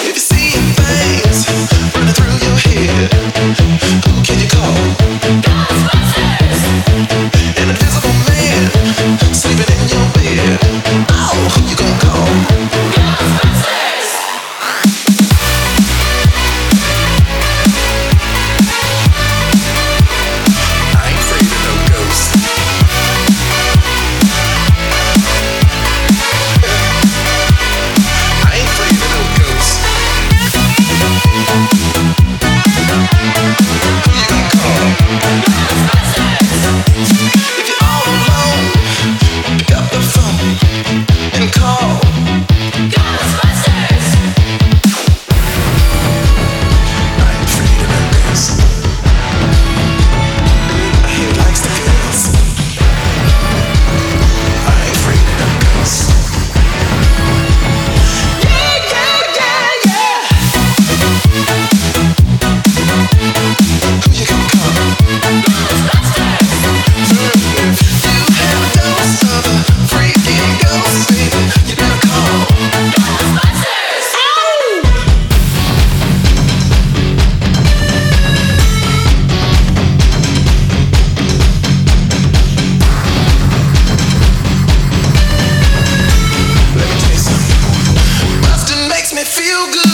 If you see things running through your head, who can you call? Ghostbusters! An invisible man sleeping in your bed. Oh, who you gonna call? Ghostbusters! I ain't afraid of no ghosts. I ain't afraid of no ghosts. Who you gonna call? If you're all alone, pick up the phone and call Ghostbusters. I ain't afraid of no ghosts. He likes the girls. I ain't afraid of no ghosts. Yeah, yeah, yeah, yeah. Who you gonna call? Ghostbusters. If you have a dose of a freaking ghost, baby, you better call Ghostbusters. Ow! Let me tell you something. Bustin' makes me feel good.